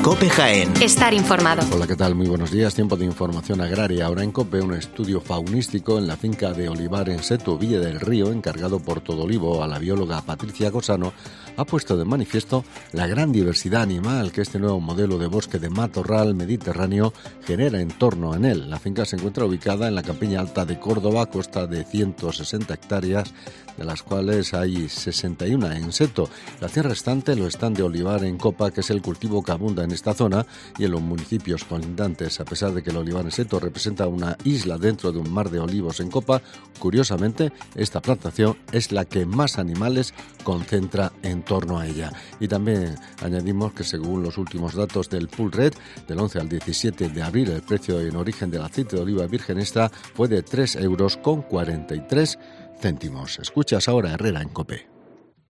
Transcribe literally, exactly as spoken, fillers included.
COPE Jaén. Estar informado. Hola, ¿qué tal? Muy buenos días. Tiempo de información agraria. Ahora en COPE, un estudio faunístico en la finca de Olivar en Seto, Villa del Río, encargado por Todolivo a la bióloga Patricia Cosano, ha puesto de manifiesto la gran diversidad animal que este nuevo modelo de bosque de matorral mediterráneo genera en torno a él. La finca se encuentra ubicada en la campiña alta de Córdoba, consta de ciento sesenta hectáreas, de las cuales hay sesenta y una en seto. La tierra restante lo están de olivar en copa, que es el cultivo que abunda en esta zona y en los municipios colindantes. A pesar de que el olivar en seto representa una isla dentro de un mar de olivos en copa, curiosamente esta plantación es la que más animales concentra en torno a ella. Y también añadimos que según los últimos datos del Pool Red, del once al diecisiete de abril, el precio en origen del aceite de oliva virgen extra fue de tres euros con cuarenta y tres céntimos. Escuchas ahora Herrera en COPE.